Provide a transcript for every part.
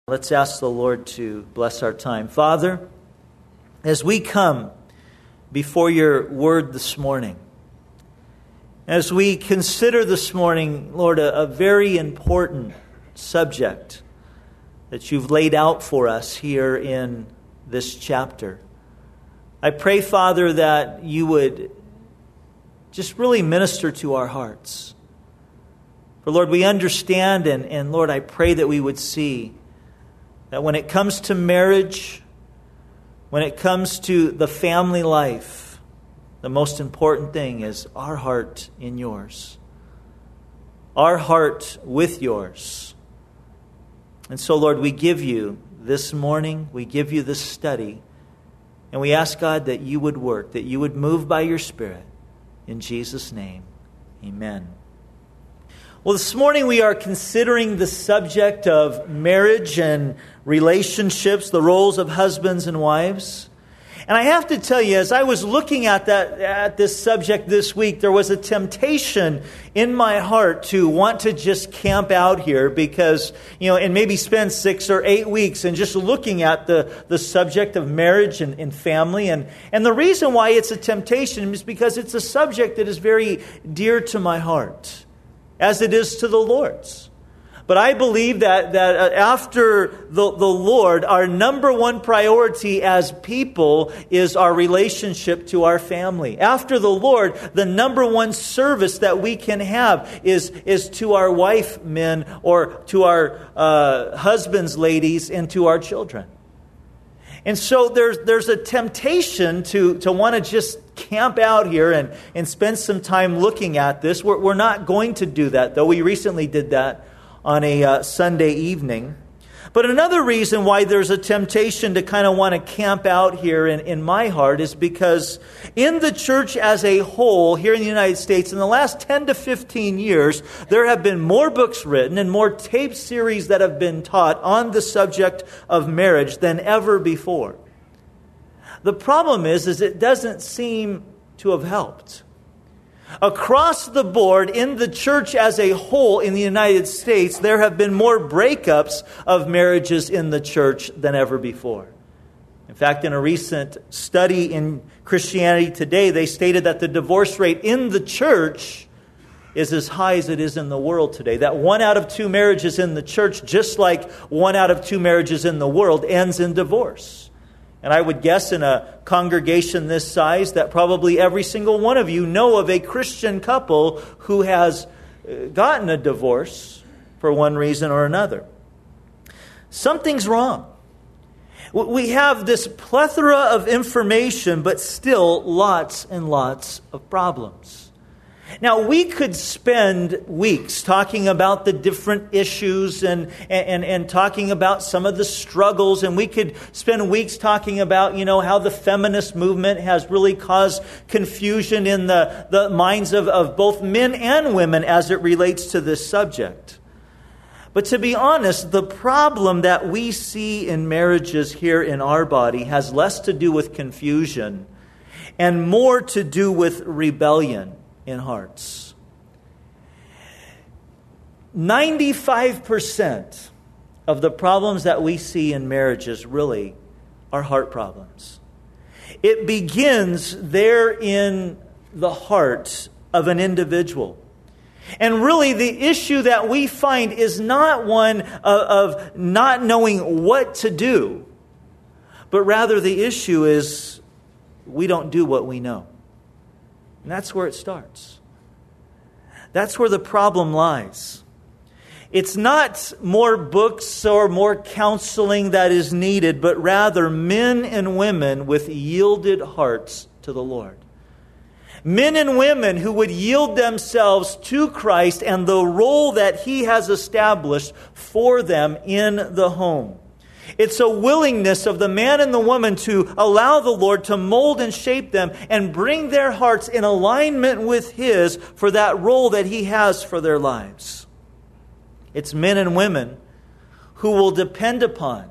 Let's ask the Lord to bless our time. Father, as we come before your word this morning, as we consider this morning, Lord, a very important subject that you've laid out for us here in this chapter, I pray, Father, that you would just really minister to our hearts. For Lord, we understand, and Lord, I pray that we would see that when it comes to marriage, when it comes to the family life, the most important thing is our heart in yours. Our heart with yours. And so, Lord, we give you this morning, we give you this study, and we ask, God, that you would work, that you would move by your Spirit. In Jesus' name, amen. Well, this morning we are considering the subject of marriage and relationships, the roles of husbands and wives. And I have to tell you, as I was looking at this subject this week, there was a temptation in my heart to want to just camp out here because, and maybe spend 6 or 8 weeks and just looking at the subject of marriage and family. And the reason why it's a temptation is because it's a subject that is very dear to my heart, as it is to the Lord's. But I believe that after the Lord, our number one priority as people is our relationship to our family. After the Lord, the number one service that we can have is to our wife men, or to our husbands, ladies, and to our children. And so there's a temptation to want to just camp out here and spend some time looking at this. We're not going to do that, though. We recently did that on a Sunday evening. But another reason why there's a temptation to kind of want to camp out here in my heart is because in the church as a whole here in the United States, in the last 10 to 15 years, there have been more books written and more tape series that have been taught on the subject of marriage than ever before. The problem is it doesn't seem to have helped. Across the board, in the church as a whole in the United States, there have been more breakups of marriages in the church than ever before. In fact, in a recent study in Christianity Today, they stated that the divorce rate in the church is as high as it is in the world today. That 1 out of 2 marriages in the church, just like 1 out of 2 marriages in the world, ends in divorce. And I would guess in a congregation this size that probably every single one of you know of a Christian couple who has gotten a divorce for one reason or another. Something's wrong. We have this plethora of information, but still lots and lots of problems. Now, we could spend weeks talking about the different issues and talking about some of the struggles. And we could spend weeks talking about, how the feminist movement has really caused confusion in the minds of both men and women as it relates to this subject. But to be honest, the problem that we see in marriages here in our body has less to do with confusion and more to do with rebellion in hearts. 95% of the problems that we see in marriages really are heart problems. It begins there in the heart of an individual. And really the issue that we find is not one of not knowing what to do, but rather the issue is we don't do what we know. And that's where it starts. That's where the problem lies. It's not more books or more counseling that is needed, but rather men and women with yielded hearts to the Lord. Men and women who would yield themselves to Christ and the role that He has established for them in the home. It's a willingness of the man and the woman to allow the Lord to mold and shape them and bring their hearts in alignment with His for that role that He has for their lives. It's men and women who will depend upon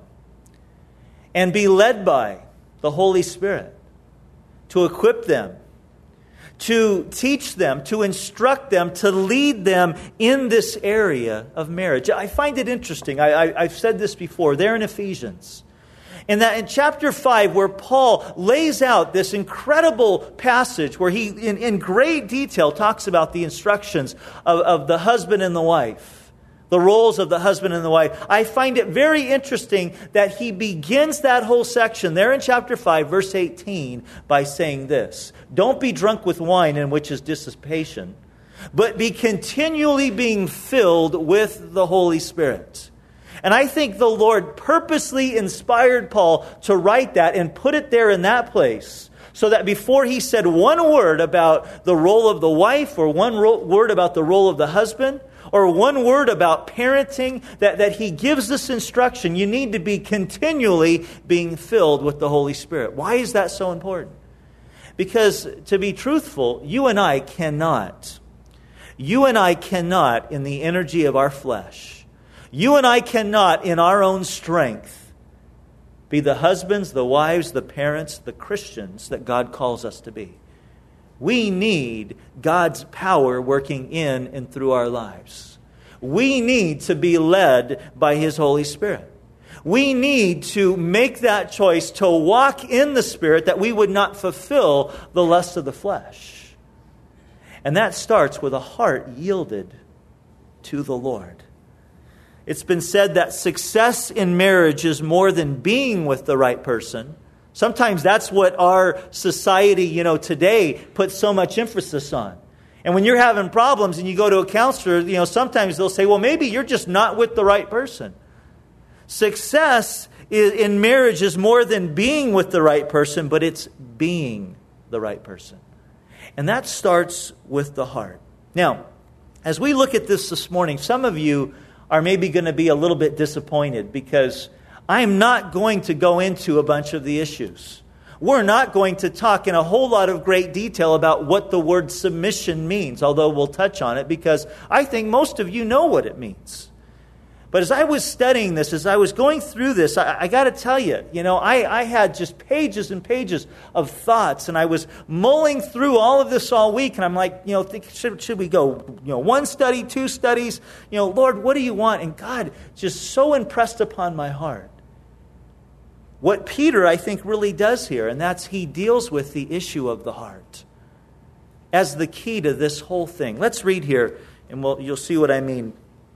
and be led by the Holy Spirit to equip them, to teach them, to instruct them, to lead them in this area of marriage. I find it interesting. I've said this before. There in Ephesians. And that in chapter 5, where Paul lays out this incredible passage where he, in great detail, talks about the instructions of the husband and the wife, the roles of the husband and the wife. I find it very interesting that he begins that whole section there in chapter 5, verse 18, by saying this: "Don't be drunk with wine, in which is dissipation, but be continually being filled with the Holy Spirit." And I think the Lord purposely inspired Paul to write that and put it there in that place, so that before he said one word about the role of the wife, or one word about the role of the husband, or one word about parenting, that he gives this instruction: you need to be continually being filled with the Holy Spirit. Why is that so important? Because, to be truthful, you and I cannot, in the energy of our flesh, you and I cannot, in our own strength, be the husbands, the wives, the parents, the Christians that God calls us to be. We need God's power working in and through our lives. We need to be led by His Holy Spirit. We need to make that choice to walk in the Spirit, that we would not fulfill the lusts of the flesh. And that starts with a heart yielded to the Lord. It's been said that success in marriage is more than being with the right person. Sometimes that's what our society, today puts so much emphasis on. And when you're having problems and you go to a counselor, sometimes they'll say, well, maybe you're just not with the right person. Success in marriage is more than being with the right person, but it's being the right person. And that starts with the heart. Now, as we look at this morning, some of you are maybe going to be a little bit disappointed, because I'm not going to go into a bunch of the issues. We're not going to talk in a whole lot of great detail about what the word submission means, although we'll touch on it, because I think most of you know what it means. But as I was studying this, as I was going through this, I got to tell you, I had just pages and pages of thoughts, and I was mulling through all of this all week, and I'm like, should we go, one study, two studies? Lord, what do you want? And God just so impressed upon my heart what Peter, I think, really does here, and that's he deals with the issue of the heart as the key to this whole thing. Let's read here, and you'll see what I mean.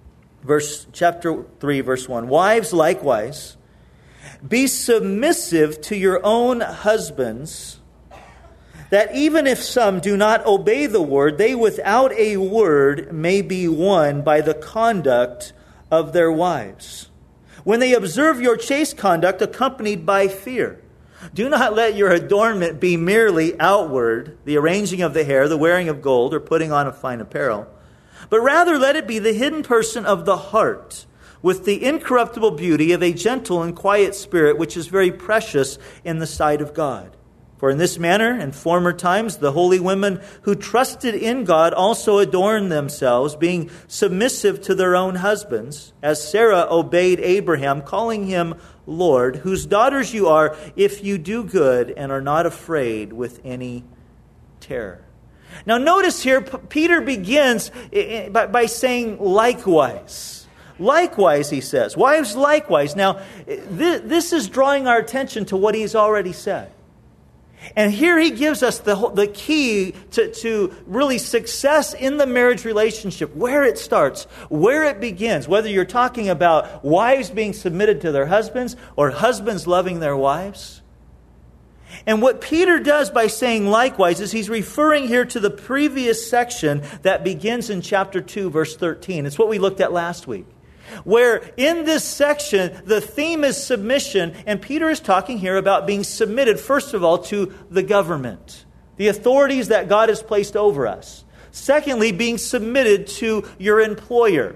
Chapter 3, verse 1. "Wives, likewise, be submissive to your own husbands, that even if some do not obey the word, they without a word may be won by the conduct of their wives, when they observe your chaste conduct accompanied by fear. Do not let your adornment be merely outward, the arranging of the hair, the wearing of gold, or putting on of fine apparel, but rather let it be the hidden person of the heart, with the incorruptible beauty of a gentle and quiet spirit, which is very precious in the sight of God. For in this manner, in former times, the holy women who trusted in God also adorned themselves, being submissive to their own husbands, as Sarah obeyed Abraham, calling him Lord, whose daughters you are, if you do good and are not afraid with any terror." Now notice here, Peter begins by saying likewise. Likewise, he says. Wives, likewise. Now, this is drawing our attention to what he's already said. And here he gives us the key to really success in the marriage relationship, where it starts, where it begins, whether you're talking about wives being submitted to their husbands or husbands loving their wives. And what Peter does by saying likewise is he's referring here to the previous section that begins in chapter 2, verse 13. It's what we looked at last week, where in this section, the theme is submission, and Peter is talking here about being submitted, first of all, to the government, the authorities that God has placed over us. Secondly, being submitted to your employer.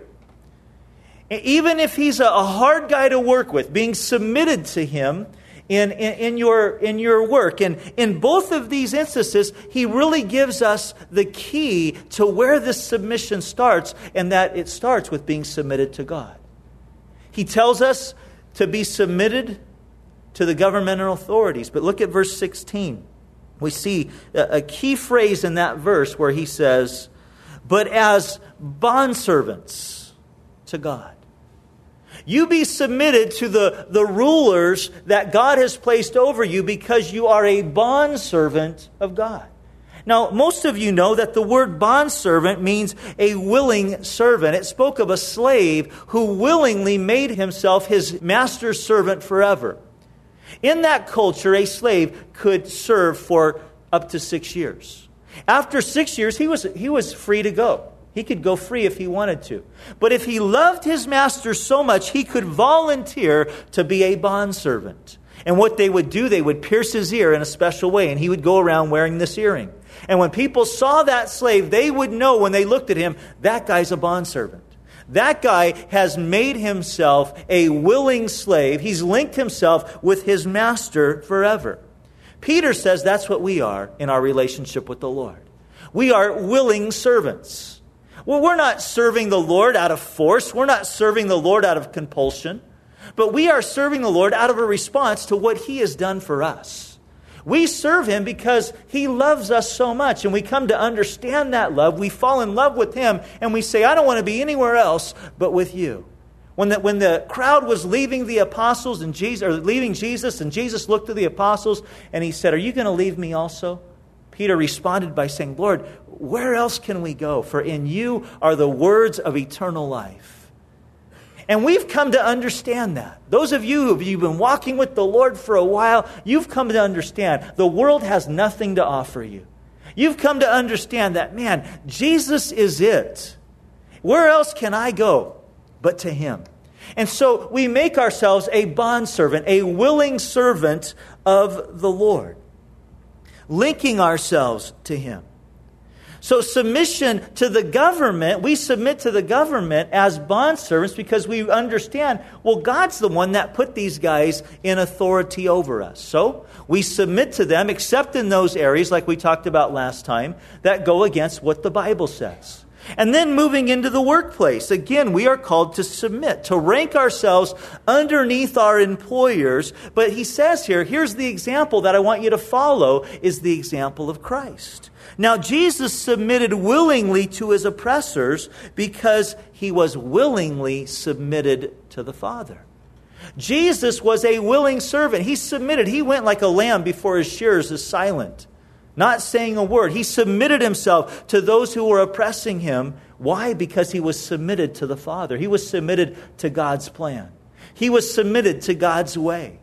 Even if he's a hard guy to work with, being submitted to him in your work. And in both of these instances, he really gives us the key to where this submission starts, and that it starts with being submitted to God. He tells us to be submitted to the governmental authorities. But look at verse 16. we see a key phrase in that verse where he says, but as bondservants to God. You be submitted to the rulers that God has placed over you because you are a bondservant of God. Now, most of you know that the word bondservant means a willing servant. It spoke of a slave who willingly made himself his master's servant forever. In that culture, a slave could serve for up to 6 years. After 6 years, he was free to go. He could go free if he wanted to. But if he loved his master so much, he could volunteer to be a bondservant. And what they would do, they would pierce his ear in a special way, and he would go around wearing this earring. And when people saw that slave, they would know when they looked at him, that guy's a bondservant. That guy has made himself a willing slave. He's linked himself with his master forever. Peter says that's what we are in our relationship with the Lord. We are willing servants. Well, we're not serving the Lord out of force. We're not serving the Lord out of compulsion. But we are serving the Lord out of a response to what He has done for us. We serve Him because He loves us so much, and we come to understand that love. We fall in love with Him, and we say, I don't want to be anywhere else but with you. When the crowd was leaving the apostles and leaving Jesus, and Jesus looked to the apostles and He said, are you going to leave me also? Peter responded by saying, Lord, where else can we go? For in you are the words of eternal life. And we've come to understand that. Those of you who've been walking with the Lord for a while, you've come to understand the world has nothing to offer you. You've come to understand that, man, Jesus is it. Where else can I go but to Him? And so we make ourselves a bondservant, a willing servant of the Lord, linking ourselves to Him. So submission to the government, we submit to the government as bondservants because we understand, well, God's the one that put these guys in authority over us. So we submit to them, except in those areas, like we talked about last time, that go against what the Bible says. And then moving into the workplace, again, we are called to submit, to rank ourselves underneath our employers. But he says here, here's the example that I want you to follow, is the example of Christ. Now, Jesus submitted willingly to His oppressors because He was willingly submitted to the Father. Jesus was a willing servant. He submitted. He went like a lamb before his shearers is silent, not saying a word. He submitted Himself to those who were oppressing Him. Why? Because He was submitted to the Father. He was submitted to God's plan. He was submitted to God's way.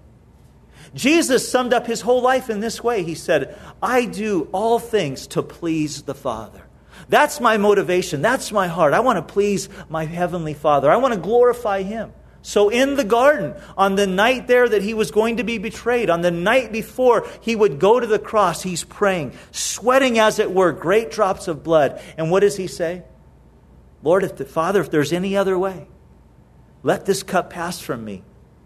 Jesus summed up His whole life in this way. He said, I do all things to please the Father. That's my motivation. That's my heart. I want to please my Heavenly Father. I want to glorify Him. So in the garden, on the night there that He was going to be betrayed, on the night before He would go to the cross, He's praying, sweating as it were, great drops of blood. And what does He say? Lord, if there's any other way, let this cup pass from me.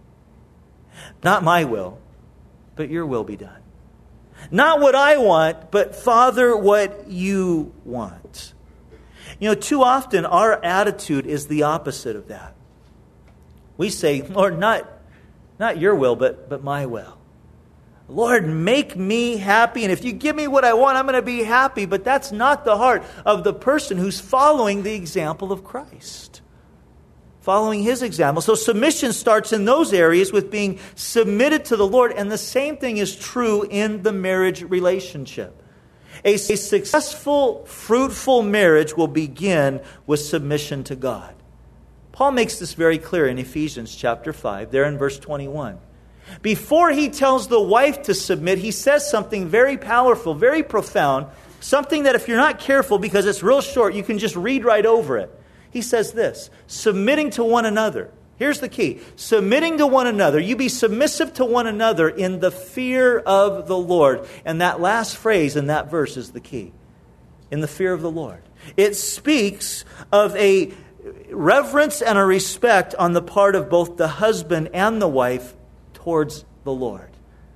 Not my will, but your will be done. Not what I want, but Father, what you want. You know, too often our attitude is the opposite of that. We say, Lord, not your will, but my will. Lord, make me happy, and if you give me what I want, I'm going to be happy. But that's not the heart of the person who's following the example of Christ. Following His example. So submission starts in those areas with being submitted to the Lord. And the same thing is true in the marriage relationship. A successful, fruitful marriage will begin with submission to God. Paul makes this very clear in Ephesians chapter 5, there in verse 21. Before he tells the wife to submit, he says something very powerful, very profound, something that if you're not careful, because it's real short, you can just read right over it. He says this, submitting to one another. Here's the key. Submitting to one another. You be submissive to one another in the fear of the Lord. And that last phrase in that verse is the key. In the fear of the Lord. It speaks of a reverence and a respect on the part of both the husband and the wife towards the Lord.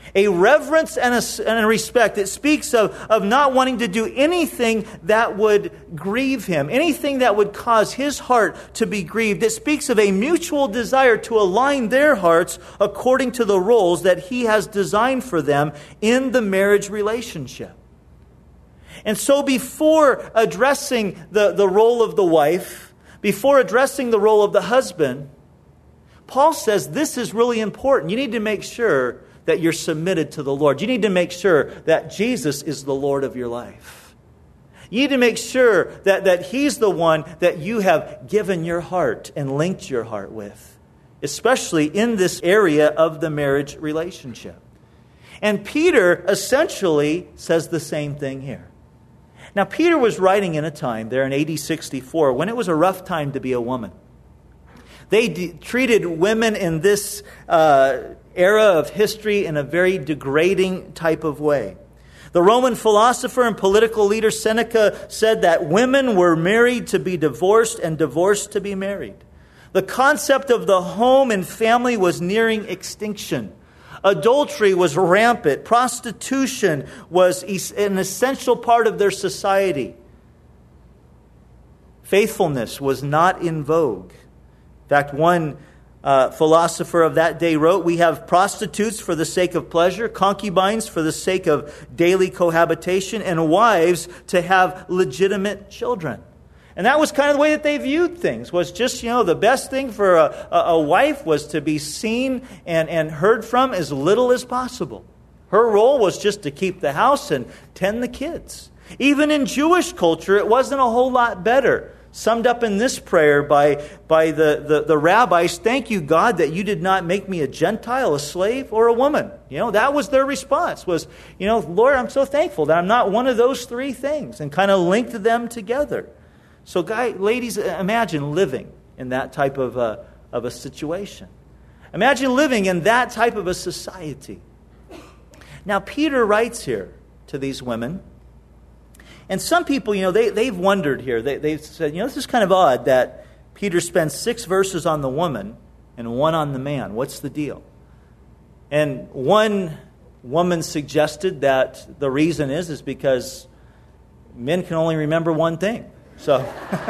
A reverence and a respect. It speaks of not wanting to do anything that would grieve him, anything that would cause his heart to be grieved. It speaks of a mutual desire to align their hearts according to the roles that he has designed for them in the marriage relationship. And so before addressing the role of the wife, before addressing the role of the husband, Paul says this is really important. You need to make sure that you're submitted to the Lord. You need to make sure that Jesus is the Lord of your life. You need to make sure that He's the one that you have given your heart and linked your heart with, especially in this area of the marriage relationship. And Peter essentially says the same thing here. Now, Peter was writing in a time there in AD 64 when it was a rough time to be a woman. They treated women in this era of history in a very degrading type of way. The Roman philosopher and political leader Seneca said that women were married to be divorced and divorced to be married. The concept of the home and family was nearing extinction. Adultery was rampant. Prostitution was an essential part of their society. Faithfulness was not in vogue. In fact, one philosopher of that day wrote, "We have prostitutes for the sake of pleasure, concubines for the sake of daily cohabitation, and wives to have legitimate children." And that was kind of the way that they viewed things, was just, the best thing for a wife was to be seen and heard from as little as possible. Her role was just to keep the house and tend the kids. Even in Jewish culture, it wasn't a whole lot better. Summed up in this prayer by the rabbis, "Thank you, God, that you did not make me a Gentile, a slave, or a woman." That was their response, was, "Lord, I'm so thankful that I'm not one of those three things," and kind of linked them together. So ladies, imagine living in that type of a situation. Imagine living in that type of a society. Now, Peter writes here to these women. And some people, they've wondered here. They've said, this is kind of odd that Peter spends 6 verses on the woman and 1 on the man. What's the deal? And one woman suggested that the reason is because men can only remember one thing. So,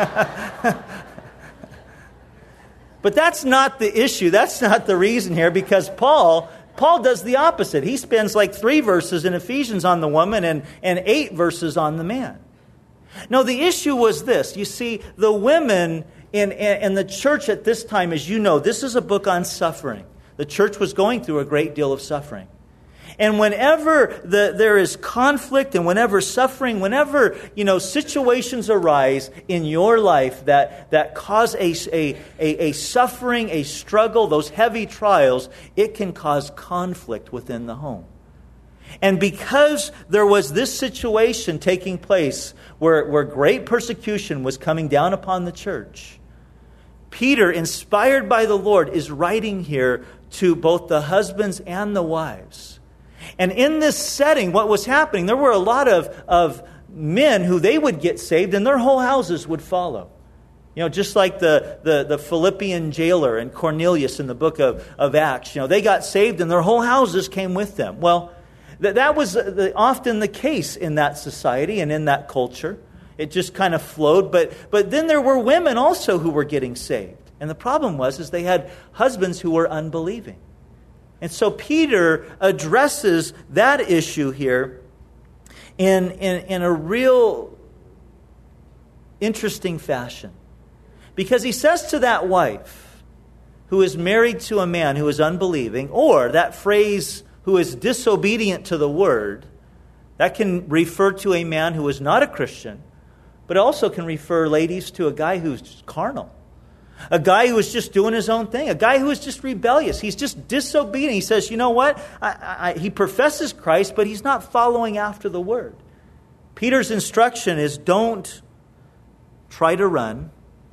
but that's not the issue. That's not the reason here, because Paul does the opposite. He spends like 3 verses in Ephesians on the woman and 8 verses on the man. No, the issue was this. You see, the women in the church at this time, as you know, this is a book on suffering. The church was going through a great deal of suffering. And whenever there is conflict and whenever suffering, whenever, situations arise in your life that cause a suffering, a struggle, those heavy trials, it can cause conflict within the home. And because there was this situation taking place where great persecution was coming down upon the church, Peter, inspired by the Lord, is writing here to both the husbands and the wives. And in this setting, what was happening, there were a lot of men who they would get saved and their whole houses would follow. Just like the Philippian jailer and Cornelius in the book of Acts. They got saved and their whole houses came with them. Well, that was often the case in that society and in that culture. It just kind of flowed. But then there were women also who were getting saved. And the problem was they had husbands who were unbelieving. And so Peter addresses that issue here in a real interesting fashion. Because he says to that wife who is married to a man who is unbelieving, or that phrase, who is disobedient to the word, that can refer to a man who is not a Christian, but also can refer, ladies, to a guy who's carnal. A guy who is just doing his own thing. A guy who is just rebellious. He's just disobedient. He says, you know what? He professes Christ, but he's not following after the word. Peter's instruction is don't try to run.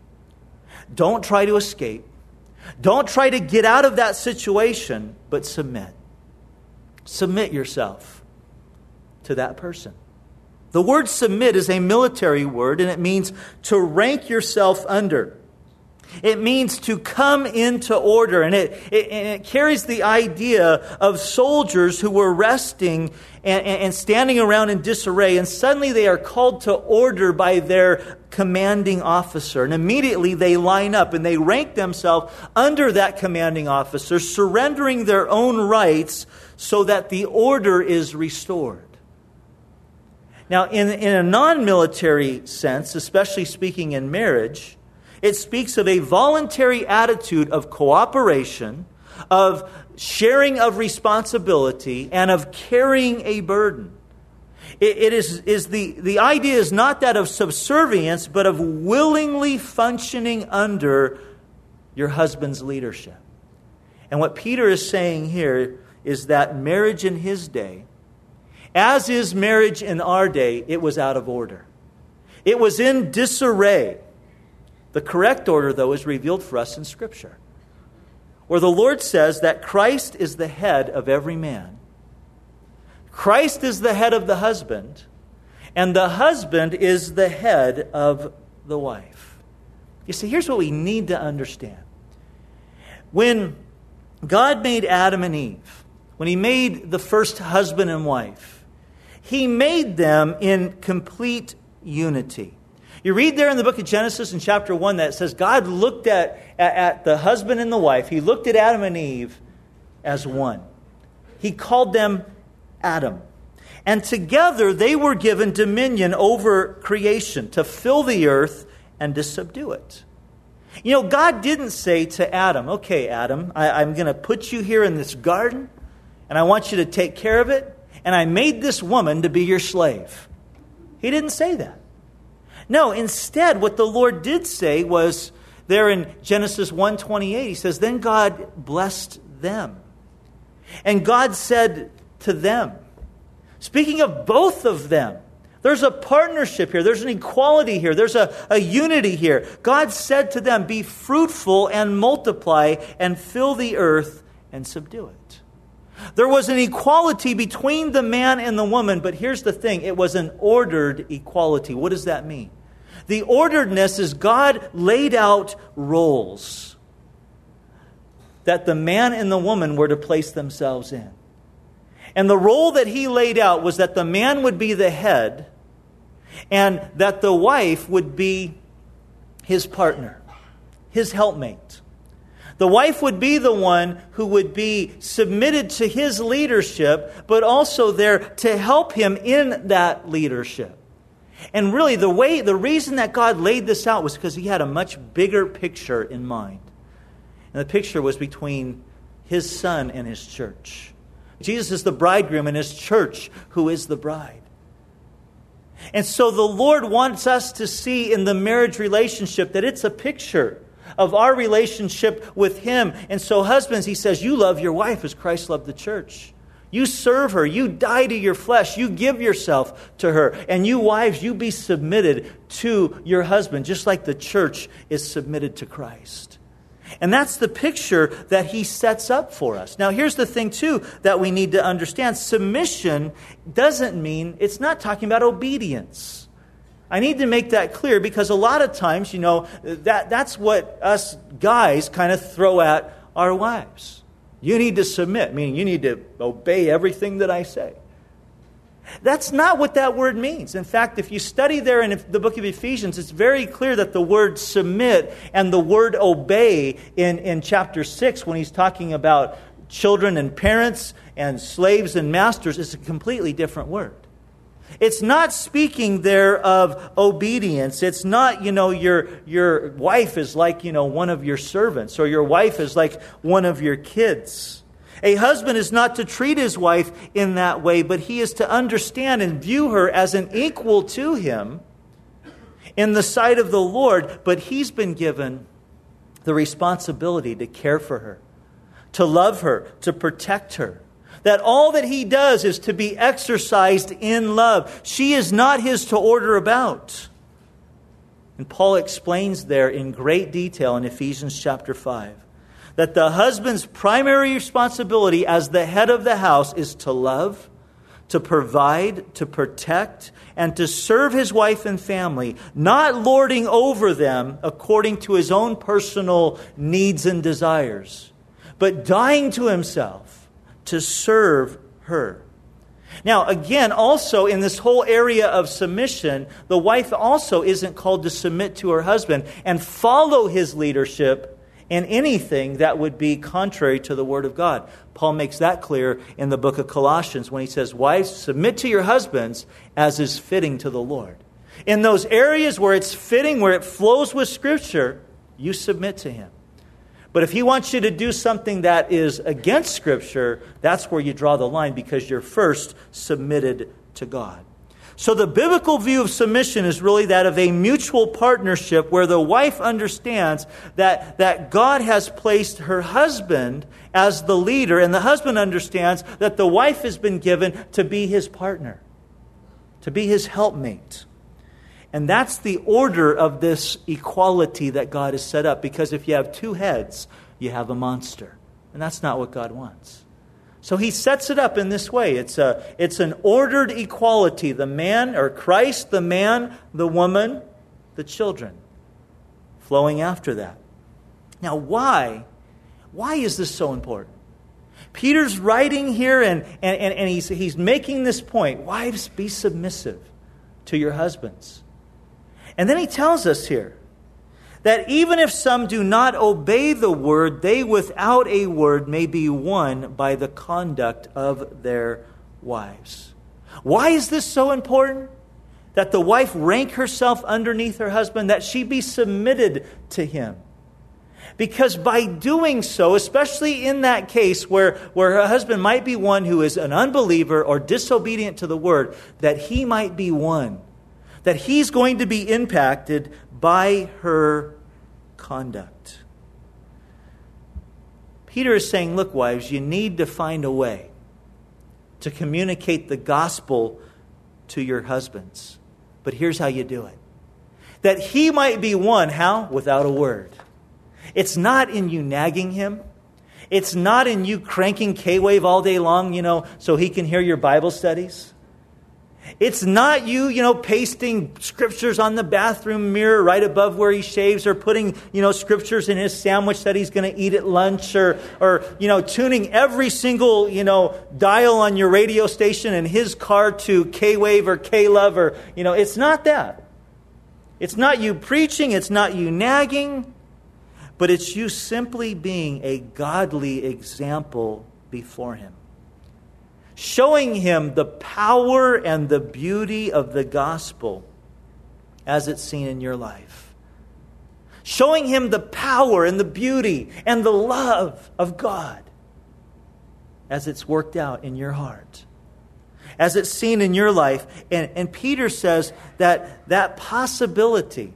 Don't try to escape. Don't try to get out of that situation, but submit. Submit yourself to that person. The word submit is a military word, and it means to rank yourself under. It means to come into order. And it carries the idea of soldiers who were resting and standing around in disarray. And suddenly they are called to order by their commanding officer. And immediately they line up and they rank themselves under that commanding officer, surrendering their own rights so that the order is restored. Now, in a non-military sense, especially speaking in marriage, it speaks of a voluntary attitude of cooperation, of sharing of responsibility, and of carrying a burden. The idea is not that of subservience, but of willingly functioning under your husband's leadership. And what Peter is saying here is that marriage in his day, as is marriage in our day, it was out of order. It was in disarray. The correct order, though, is revealed for us in Scripture, where the Lord says that Christ is the head of every man. Christ is the head of the husband, and the husband is the head of the wife. You see, here's what we need to understand. When God made Adam and Eve, when He made the first husband and wife, He made them in complete unity. You read there in the book of Genesis in chapter 1 that it says God looked at the husband and the wife. He looked at Adam and Eve as one. He called them Adam. And together they were given dominion over creation, to fill the earth and to subdue it. You know, God didn't say to Adam, okay, Adam, I'm going to put you here in this garden, and I want you to take care of it, and I made this woman to be your slave. He didn't say that. No, instead, what the Lord did say was, there in Genesis 1:28, He says, then God blessed them. And God said to them, speaking of both of them, there's a partnership here. There's an equality here. There's a unity here. God said to them, be fruitful and multiply and fill the earth and subdue it. There was an equality between the man and the woman, but here's the thing. It was an ordered equality. What does that mean? The orderedness is God laid out roles that the man and the woman were to place themselves in. And the role that He laid out was that the man would be the head and that the wife would be his partner, his helpmate. The wife would be the one who would be submitted to his leadership, but also there to help him in that leadership. And really, the reason that God laid this out was because He had a much bigger picture in mind. And the picture was between His Son and His church. Jesus is the bridegroom and His church, who is the bride. And so the Lord wants us to see in the marriage relationship that it's a picture of our relationship with Him. And so husbands, He says, you love your wife as Christ loved the church. You serve her. You die to your flesh. You give yourself to her. And you wives, you be submitted to your husband, just like the church is submitted to Christ. And that's the picture that He sets up for us. Now, here's the thing, too, that we need to understand. Submission doesn't mean, it's not talking about obedience. I need to make that clear because a lot of times, that's what us guys kind of throw at our wives. You need to submit, meaning you need to obey everything that I say. That's not what that word means. In fact, if you study there in the book of Ephesians, it's very clear that the word submit and the word obey in chapter 6, when he's talking about children and parents and slaves and masters, is a completely different word. It's not speaking there of obedience. It's not, your wife is like, one of your servants, or your wife is like one of your kids. A husband is not to treat his wife in that way, but he is to understand and view her as an equal to him in the sight of the Lord. But he's been given the responsibility to care for her, to love her, to protect her. That all that he does is to be exercised in love. She is not his to order about. And Paul explains there in great detail in Ephesians chapter 5 that the husband's primary responsibility as the head of the house is to love, to provide, to protect, and to serve his wife and family, not lording over them according to his own personal needs and desires, but dying to himself to serve her. Now, again, also in this whole area of submission, the wife also isn't called to submit to her husband and follow his leadership in anything that would be contrary to the Word of God. Paul makes that clear in the book of Colossians when he says, wives, submit to your husbands as is fitting to the Lord. In those areas where it's fitting, where it flows with Scripture, you submit to him. But if he wants you to do something that is against Scripture, that's where you draw the line, because you're first submitted to God. So the biblical view of submission is really that of a mutual partnership where the wife understands that God has placed her husband as the leader, and the husband understands that the wife has been given to be his partner, to be his helpmate. And that's the order of this equality that God has set up, because if you have two heads, you have a monster. And that's not what God wants. So he sets it up in this way. It's an ordered equality. The man, or Christ, the man, the woman, the children, flowing after that. Now, why is this so important? Peter's writing here and he's making this point. Wives, be submissive to your husbands. And then he tells us here that even if some do not obey the word, they without a word may be won by the conduct of their wives. Why is this so important? That the wife rank herself underneath her husband, that she be submitted to him. Because by doing so, especially in that case where her husband might be one who is an unbeliever or disobedient to the word, that he might be won. That he's going to be impacted by her conduct. Peter is saying, look, wives, you need to find a way to communicate the gospel to your husbands. But here's how you do it. That he might be won. How? Without a word. It's not in you nagging him. It's not in you cranking K-Wave all day long, so he can hear your Bible studies. It's not you, pasting scriptures on the bathroom mirror right above where he shaves, or putting, scriptures in his sandwich that he's going to eat at lunch, or tuning every single, dial on your radio station in his car to K-Wave or K-Love, or, it's not that. It's not you preaching, it's not you nagging, but it's you simply being a godly example before him. Showing him the power and the beauty of the gospel as it's seen in your life. Showing him the power and the beauty and the love of God as it's worked out in your heart. As it's seen in your life. And Peter says that possibility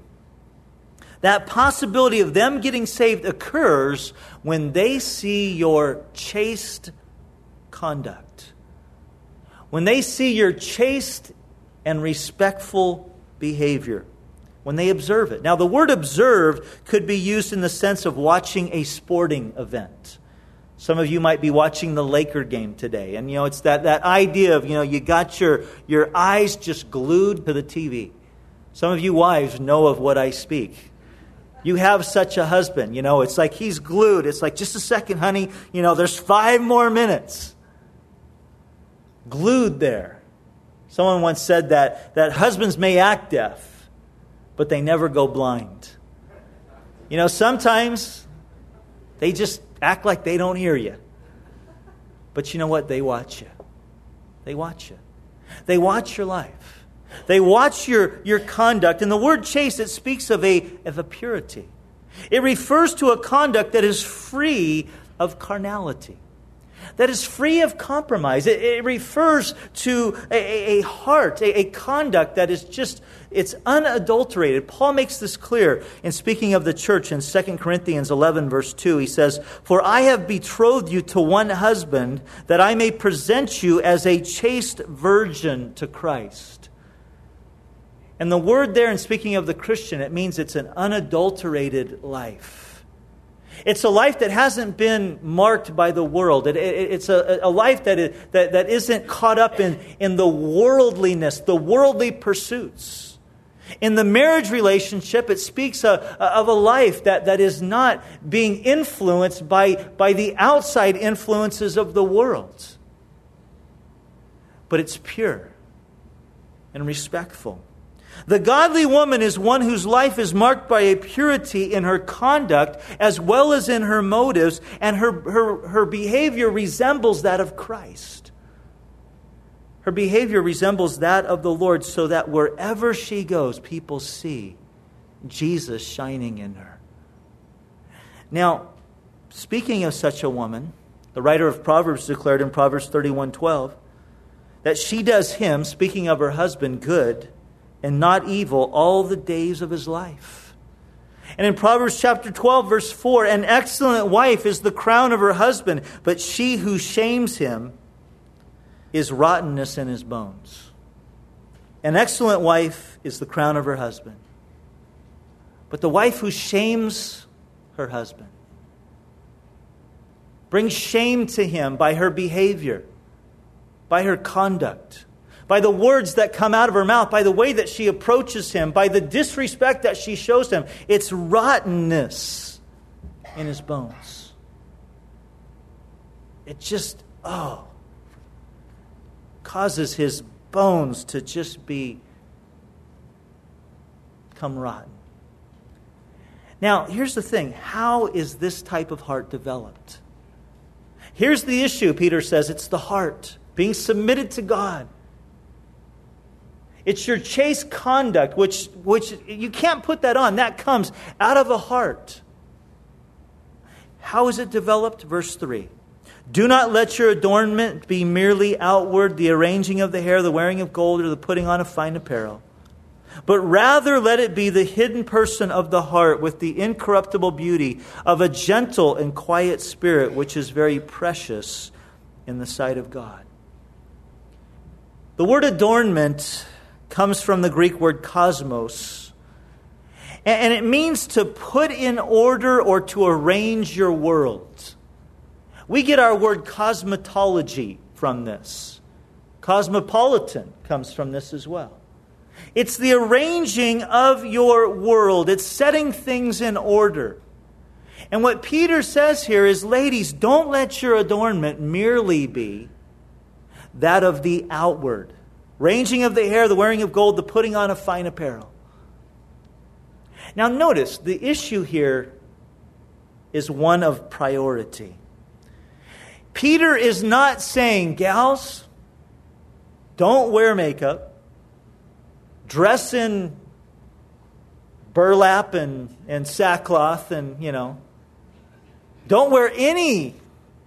of them getting saved occurs when they see your chaste conduct. When they see your chaste and respectful behavior. When they observe it. Now, the word observe could be used in the sense of watching a sporting event. Some of you might be watching the Laker game today. And, it's that idea of, you got your eyes just glued to the TV. Some of you wives know of what I speak. You have such a husband, it's like he's glued. It's like, just a second, honey, there's 5 more minutes. Glued there. Someone once said that husbands may act deaf, but they never go blind. Sometimes they just act like they don't hear you. But you know what? They watch you. They watch you. They watch your life. They watch your conduct. And the word chaste, it speaks of a purity. It refers to a conduct that is free of carnality. That is free of compromise. It refers to a heart, a conduct that is just, it's unadulterated. Paul makes this clear in speaking of the church in 2 Corinthians 11, verse 2. He says, "For I have betrothed you to one husband, that I may present you as a chaste virgin to Christ." And the word there, in speaking of the Christian, it means it's an unadulterated life. It's a life that hasn't been marked by the world. It's a life that isn't caught up in the worldliness, the worldly pursuits. In the marriage relationship, it speaks of a life that is not being influenced by the outside influences of the world. But it's pure and respectful. The godly woman is one whose life is marked by a purity in her conduct as well as in her motives, and her behavior resembles that of Christ. Her behavior resembles that of the Lord, so that wherever she goes, people see Jesus shining in her. Now, speaking of such a woman, the writer of Proverbs declared in Proverbs 31:12 that she does him, speaking of her husband, good and not evil all the days of his life. And in Proverbs chapter 12, verse 4, an excellent wife is the crown of her husband, but she who shames him is rottenness in his bones. An excellent wife is the crown of her husband, but the wife who shames her husband brings shame to him by her behavior, by her conduct, by the words that come out of her mouth, by the way that she approaches him, by the disrespect that she shows him. It's rottenness in his bones. It just, causes his bones to just become rotten. Now, here's the thing. How is this type of heart developed? Here's the issue, Peter says. It's the heart being submitted to God. It's your chaste conduct, which you can't put that on. That comes out of a heart. How is it developed? Verse 3. Do not let your adornment be merely outward, the arranging of the hair, the wearing of gold, or the putting on of fine apparel. But rather let it be the hidden person of the heart with the incorruptible beauty of a gentle and quiet spirit, which is very precious in the sight of God. The word adornment comes from the Greek word cosmos. And it means to put in order or to arrange your world. We get our word cosmetology from this. Cosmopolitan comes from this as well. It's the arranging of your world. It's setting things in order. And what Peter says here is, ladies, don't let your adornment merely be that of the outward. Ranging of the hair, the wearing of gold, the putting on of fine apparel. Now notice, the issue here is one of priority. Peter is not saying, gals, don't wear makeup, dress in burlap and sackcloth and, don't wear any,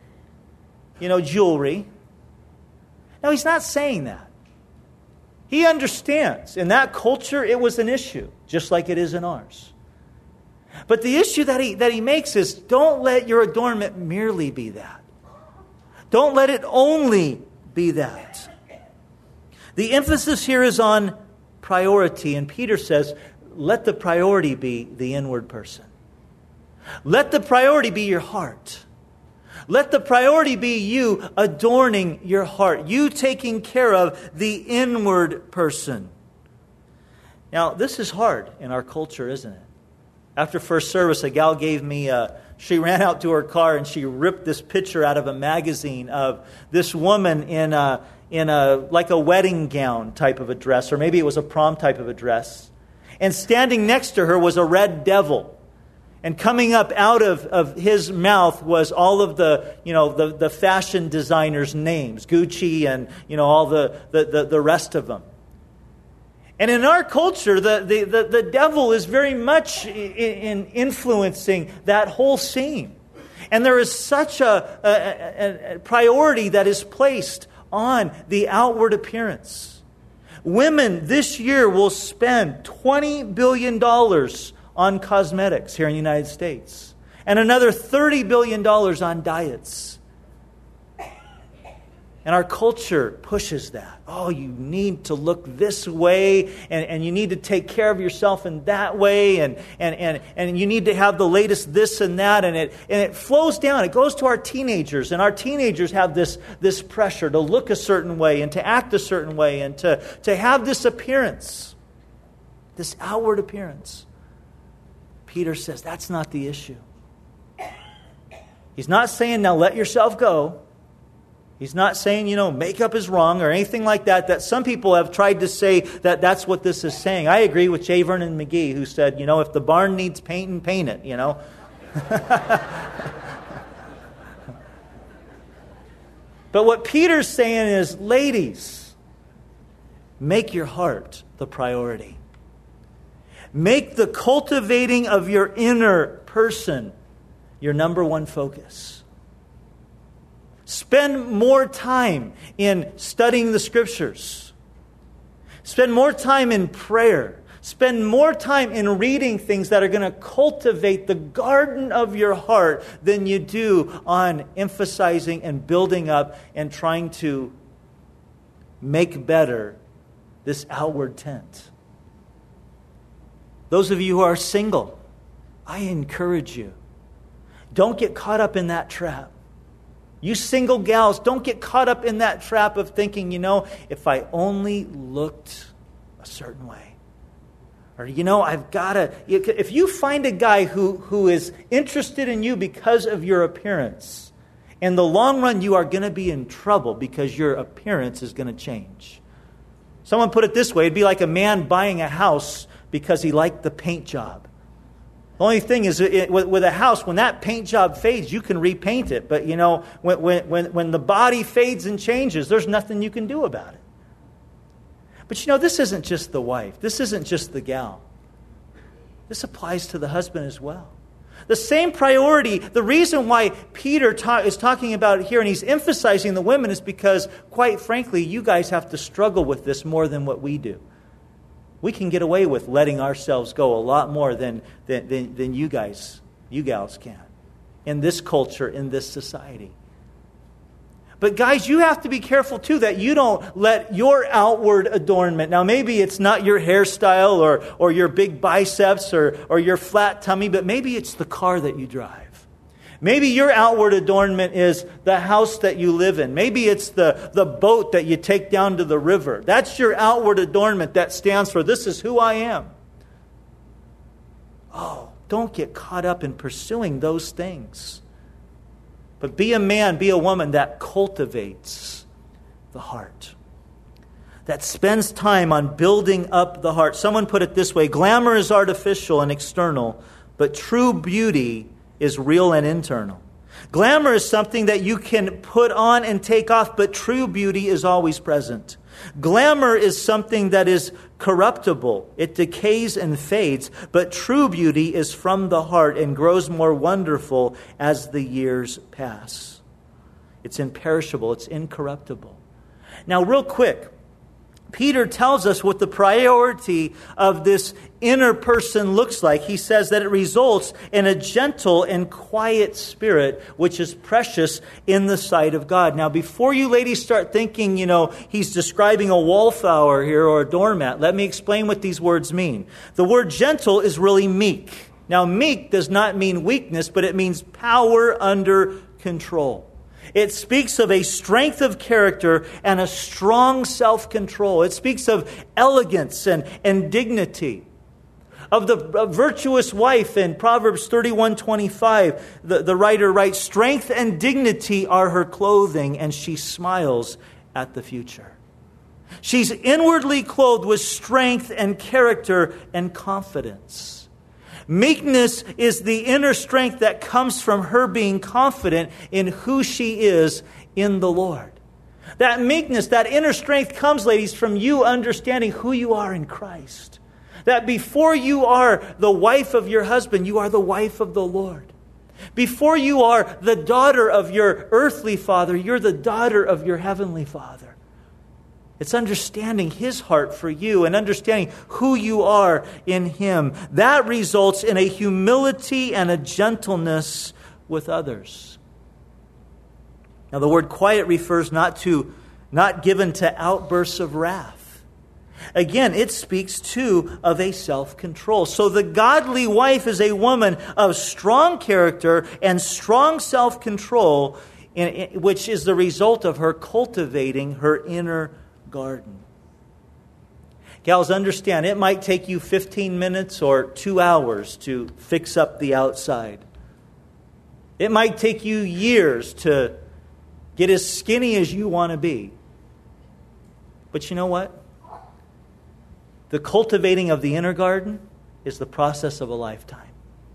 jewelry. No, he's not saying that. He understands. In that culture, it was an issue, just like it is in ours. But the issue that he makes is, don't let your adornment merely be that. Don't let it only be that. The emphasis here is on priority, and Peter says, let the priority be the inward person. Let the priority be your heart. Let the priority be you adorning your heart. You taking care of the inward person. Now, this is hard in our culture, isn't it? After first service, a gal gave me she ran out to her car and she ripped this picture out of a magazine of this woman in a like a wedding gown type of a dress, or maybe it was a prom type of a dress. And standing next to her was a red devil. And coming up out of his mouth was all of the fashion designers' names, Gucci and all the rest of them. And in our culture, the devil is very much in influencing that whole scene. And there is such a priority that is placed on the outward appearance. Women this year will spend $20 billion on cosmetics here in the United States, and another $30 billion on diets. And our culture pushes that. Oh, you need to look this way, and you need to take care of yourself in that way, and you need to have the latest this and that, and it flows down. It goes to our teenagers, and our teenagers have this pressure to look a certain way and to act a certain way and to have this appearance, this outward appearance. Peter says that's not the issue. He's not saying, now let yourself go. He's not saying, makeup is wrong or anything like that, that some people have tried to say that that's what this is saying. I agree with J. Vernon McGee, who said, if the barn needs painting, paint it, But what Peter's saying is, ladies, make your heart the priority. Make the cultivating of your inner person your number one focus. Spend more time in studying the Scriptures. Spend more time in prayer. Spend more time in reading things that are going to cultivate the garden of your heart than you do on emphasizing and building up and trying to make better this outward tent. Those of you who are single, I encourage you, don't get caught up in that trap. You single gals, don't get caught up in that trap of thinking, if I only looked a certain way. Or, I've got to... If you find a guy who is interested in you because of your appearance, in the long run, you are going to be in trouble because your appearance is going to change. Someone put it this way, it'd be like a man buying a house because he liked the paint job. The only thing is, with a house, when that paint job fades, you can repaint it. But, when the body fades and changes, there's nothing you can do about it. But, this isn't just the wife. This isn't just the gal. This applies to the husband as well. The same priority, the reason why Peter is talking about it here and he's emphasizing the women is because, quite frankly, you guys have to struggle with this more than what we do. We can get away with letting ourselves go a lot more than you gals can in this culture, in this society. But guys, you have to be careful too that you don't let your outward adornment, now maybe it's not your hairstyle or your big biceps or your flat tummy, but maybe it's the car that you drive. Maybe your outward adornment is the house that you live in. Maybe it's the boat that you take down to the river. That's your outward adornment that stands for, this is who I am. Oh, don't get caught up in pursuing those things. But be a man, be a woman that cultivates the heart. That spends time on building up the heart. Someone put it this way, glamour is artificial and external, but true beauty is real and internal. Glamour is something that you can put on and take off, but true beauty is always present. Glamour is something that is corruptible. It decays and fades, but true beauty is from the heart and grows more wonderful as the years pass. It's imperishable. It's incorruptible. Now, real quick, Peter tells us what the priority of this inner person looks like. He says that it results in a gentle and quiet spirit, which is precious in the sight of God. Now, before you ladies start thinking, he's describing a wallflower here or a doormat, let me explain what these words mean. The word gentle is really meek. Now, meek does not mean weakness, but it means power under control. It speaks of a strength of character and a strong self-control. It speaks of elegance and dignity. Of the virtuous wife in Proverbs 31:25, the writer writes, strength and dignity are her clothing, and she smiles at the future. She's inwardly clothed with strength and character and confidence. Meekness is the inner strength that comes from her being confident in who she is in the Lord. That meekness, that inner strength comes, ladies, from you understanding who you are in Christ. That before you are the wife of your husband, you are the wife of the Lord. Before you are the daughter of your earthly father, you're the daughter of your heavenly Father. It's understanding His heart for you and understanding who you are in Him. That results in a humility and a gentleness with others. Now, the word quiet refers not given to outbursts of wrath. Again, it speaks too of a self-control. So the godly wife is a woman of strong character and strong self-control, which is the result of her cultivating her inner garden. Gals, understand, it might take you 15 minutes or 2 hours to fix up the outside. It might take you years to get as skinny as you want to be. But you know what? The cultivating of the inner garden is the process of a lifetime.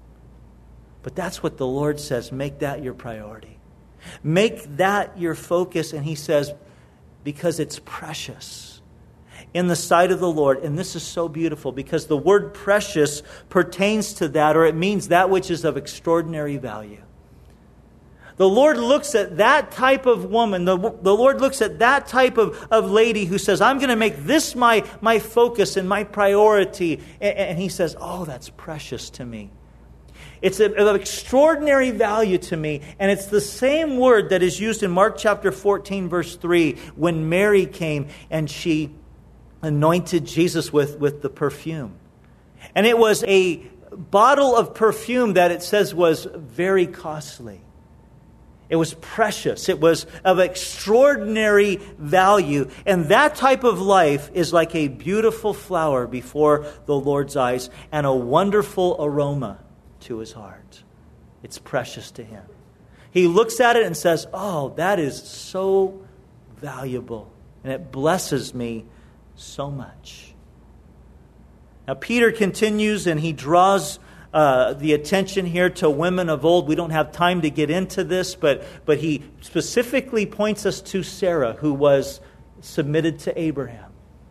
But that's what the Lord says, make that your priority. Make that your focus, and He says, because it's precious in the sight of the Lord. And this is so beautiful because the word precious pertains to that, or it means that which is of extraordinary value. The Lord looks at that type of woman, the Lord looks at that type of lady who says, I'm going to make this my focus and my priority. And He says, oh, that's precious to me. It's of extraordinary value to me. And it's the same word that is used in Mark chapter 14, verse 3, when Mary came and she anointed Jesus with the perfume. And it was a bottle of perfume that it says was very costly. It was precious. It was of extraordinary value. And that type of life is like a beautiful flower before the Lord's eyes and a wonderful aroma to His heart. It's precious to Him. He looks at it and says, oh, that is so valuable. And it blesses me so much. Now, Peter continues and he draws the attention here to women of old. We don't have time to get into this, but he specifically points us to Sarah, who was submitted to Abraham.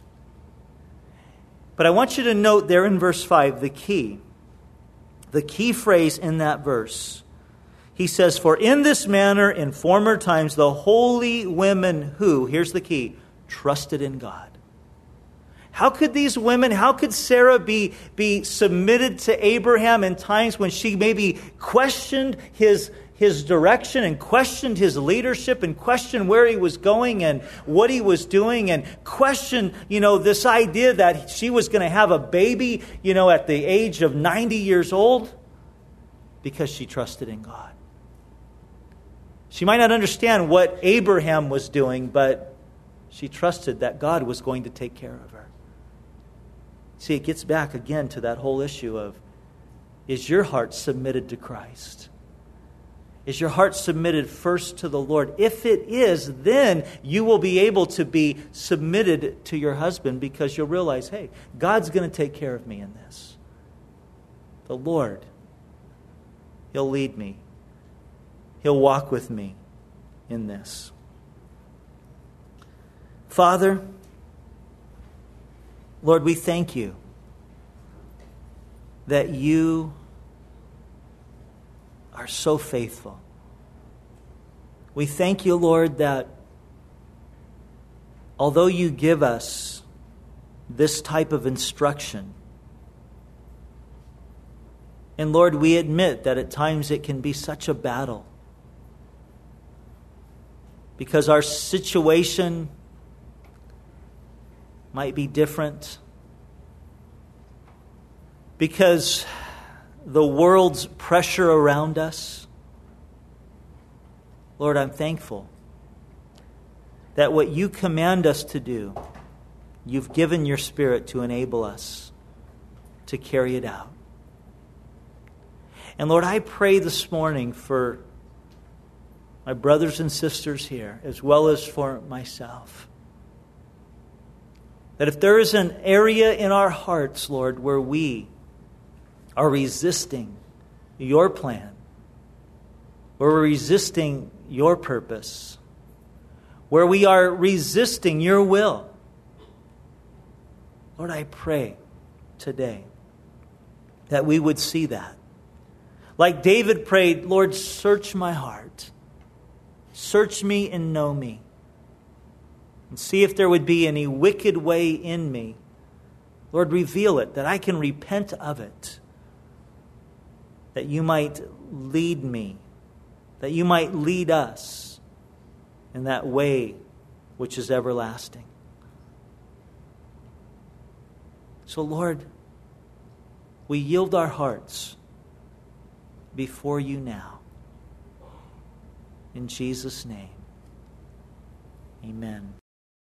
But I want you to note there in verse 5, the key phrase in that verse. He says, for in this manner in former times the holy women who, here's the key, trusted in God. How could these women, how could Sarah be submitted to Abraham in times when she maybe questioned his direction and questioned his leadership and questioned where he was going and what he was doing and questioned, this idea that she was going to have a baby, at the age of 90 years old? Because she trusted in God. She might not understand what Abraham was doing, but she trusted that God was going to take care of her. See, it gets back again to that whole issue of, is your heart submitted to Christ? Is your heart submitted first to the Lord? If it is, then you will be able to be submitted to your husband because you'll realize, hey, God's going to take care of me in this. The Lord, He'll lead me. He'll walk with me in this. Father, Lord, we thank You that You are so faithful. We thank You, Lord, that although You give us this type of instruction, and Lord, we admit that at times it can be such a battle because our situation might be different, because the world's pressure around us. Lord, I'm thankful that what You command us to do, You've given Your Spirit to enable us to carry it out. And Lord, I pray this morning for my brothers and sisters here, as well as for myself, that if there is an area in our hearts, Lord, where we are resisting Your plan, where we're resisting Your purpose, where we are resisting Your will, Lord, I pray today that we would see that. Like David prayed, Lord, search my heart. Search me and know me. And see if there would be any wicked way in me. Lord, reveal it, that I can repent of it. That You might lead me. That You might lead us in that way which is everlasting. So, Lord, we yield our hearts before you now. In Jesus' name, amen.